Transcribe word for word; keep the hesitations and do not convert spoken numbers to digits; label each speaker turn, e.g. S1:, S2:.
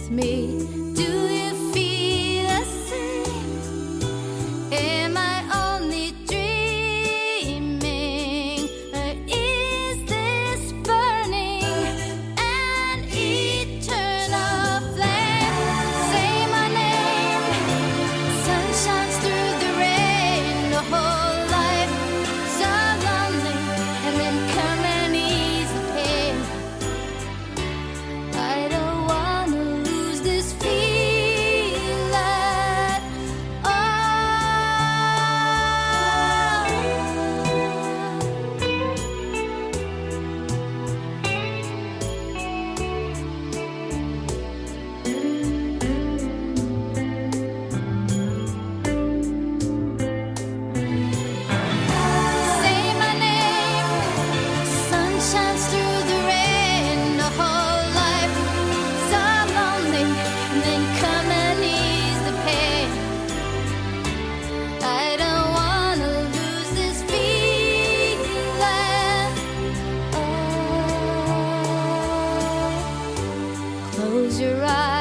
S1: with me. Do you feel the same? Am I only dreaming? Or is this burning an eternal flame? Say my name. Sun shines through the rain. The whole life so lonely, and then come and ease the pain. I don't wanna lose this feeling at Say my name. Sun shines through the rain. The whole life so lonely, and then come and ease the pain. I don't wanna lose this feeling. Oh, close your eyes.